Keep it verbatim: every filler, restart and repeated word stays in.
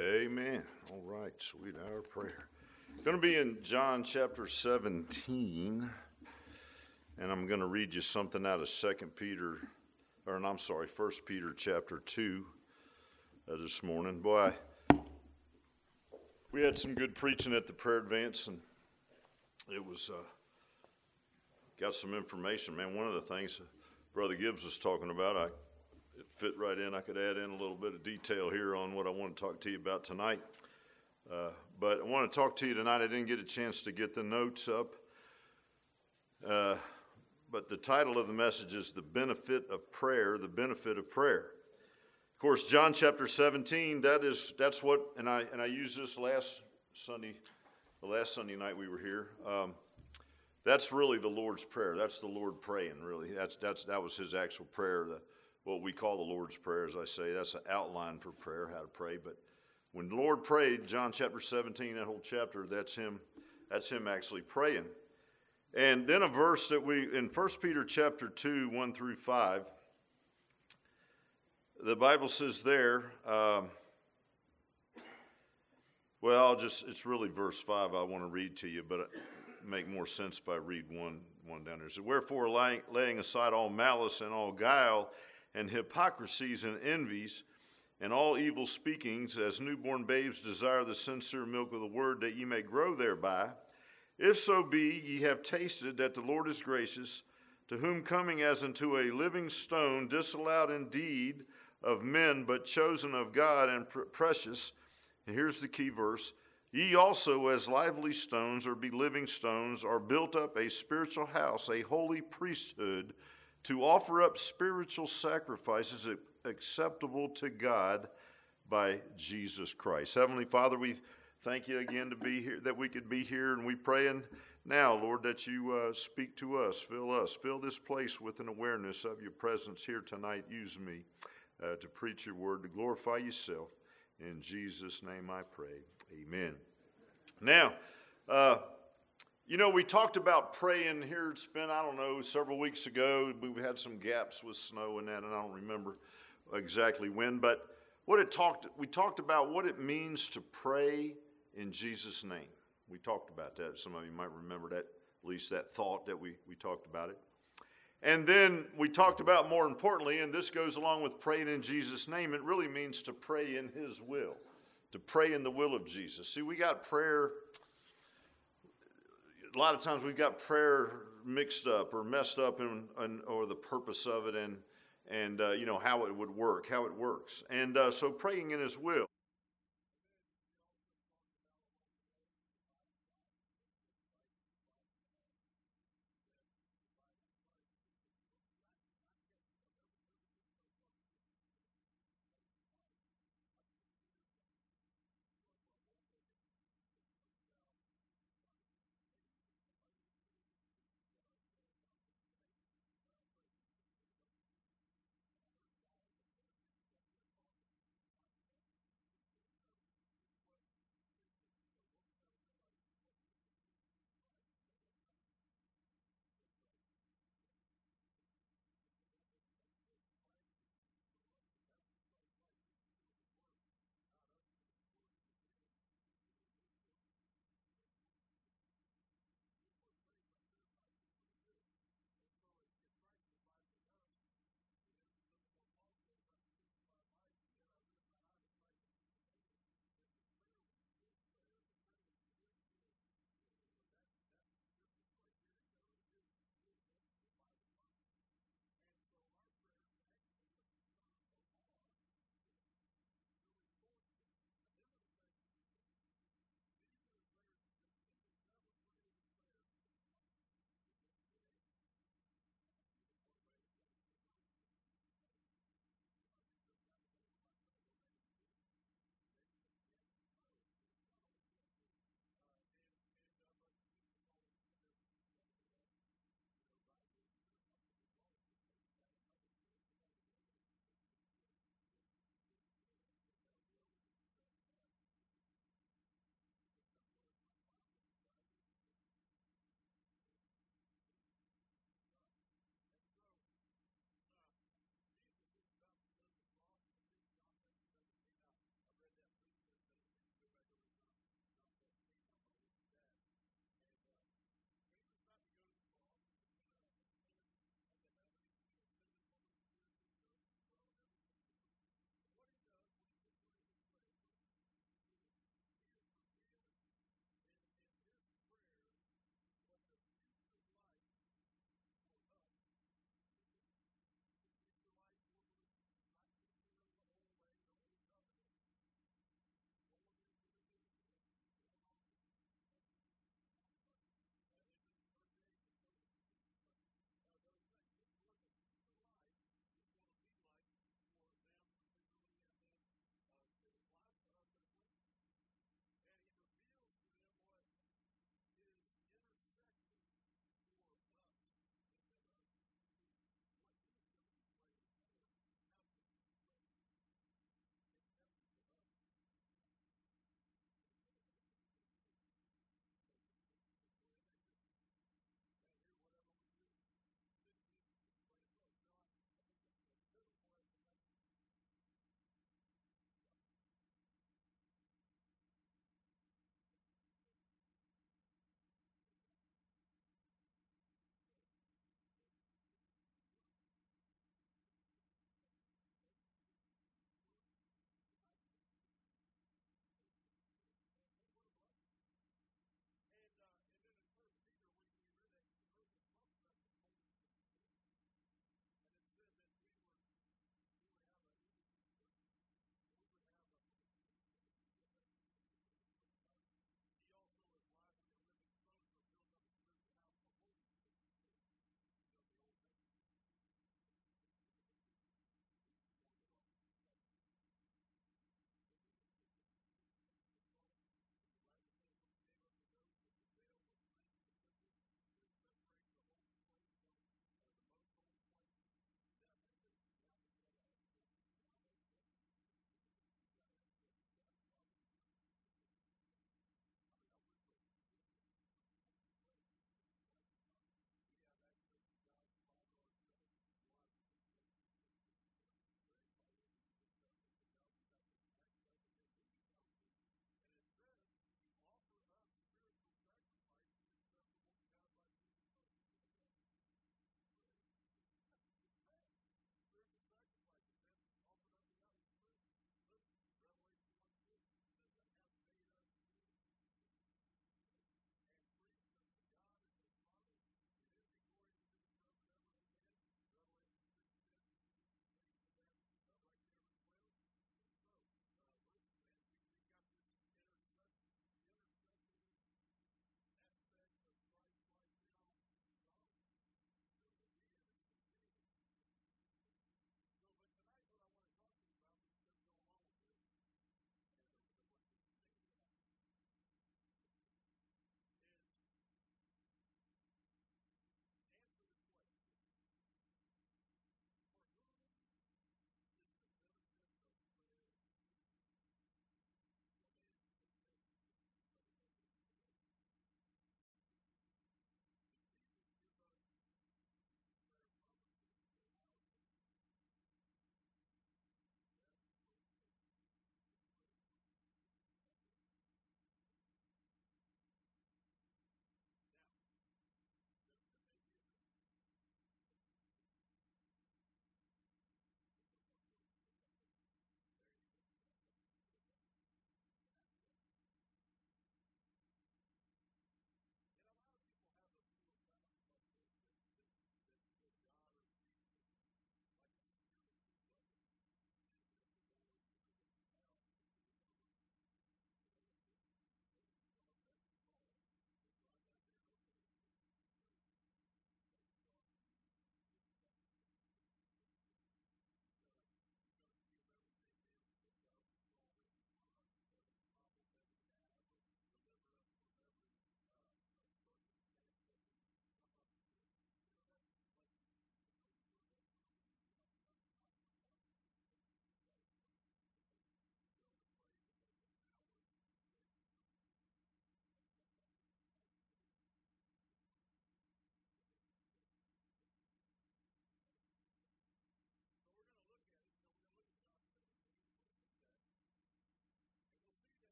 Amen. All right, sweet hour of prayer. Going to be in John chapter seventeen, and I'm going to read you something out of Second Peter, or I'm sorry, First Peter chapter two uh, this morning. Boy, I, we had some good preaching at the prayer advance, and it was uh, got some information, man. One of the things Brother Gibbs was talking about, I it fit right in. I could add in a little bit of detail here on what I want to talk to you about tonight. Uh, but I want to talk to you tonight. I didn't get a chance to get the notes up. Uh, but the title of the message is The Benefit of Prayer, The Benefit of Prayer. Of course, John chapter seventeen, that is, that's what, and I and I used this last Sunday, the last Sunday night we were here. Um, that's really the Lord's Prayer. That's the Lord praying, really. That's that's That was his actual prayer, the what we call the Lord's Prayer, as I say. That's an outline for prayer, how to pray. But when the Lord prayed, John chapter seventeen, that whole chapter, that's him, that's him actually praying. And then a verse that we, in First Peter chapter two, one through five, the Bible says there, um, well, I'll just, it's really verse five I want to read to you, but it make more sense if I read one, one down there. It says, wherefore laying, laying aside all malice and all guile, and hypocrisies and envies, and all evil speakings, as newborn babes desire the sincere milk of the word, that ye may grow thereby. If so be ye have tasted that the Lord is gracious, to whom coming as unto a living stone, disallowed indeed of men, but chosen of God and pr- precious. And here's the key verse. Ye also as lively stones, or be living stones, are built up a spiritual house, a holy priesthood, to offer up spiritual sacrifices acceptable to God by Jesus Christ. Heavenly Father, we thank you again to be here, that we could be here, and we praying now, Lord, that you uh, speak to us, fill us, fill this place with an awareness of your presence here tonight. Use me uh, to preach your word, to glorify yourself. In Jesus' name I pray. Amen. Now, uh, You know, we talked about praying here. It's been, I don't know, several weeks ago. We've had some gaps with snow and that, and I don't remember exactly when. But what it talked, we talked about what it means to pray in Jesus' name. We talked about that. Some of you might remember that, at least that thought that we, we talked about it. And then we talked about, more importantly, and this goes along with praying in Jesus' name, it really means to pray in his will, to pray in the will of Jesus. See, we got prayer. A lot of times we've got prayer mixed up or messed up in, in or the purpose of it and, and uh, you know, how it would work, how it works. And uh, so praying in his will.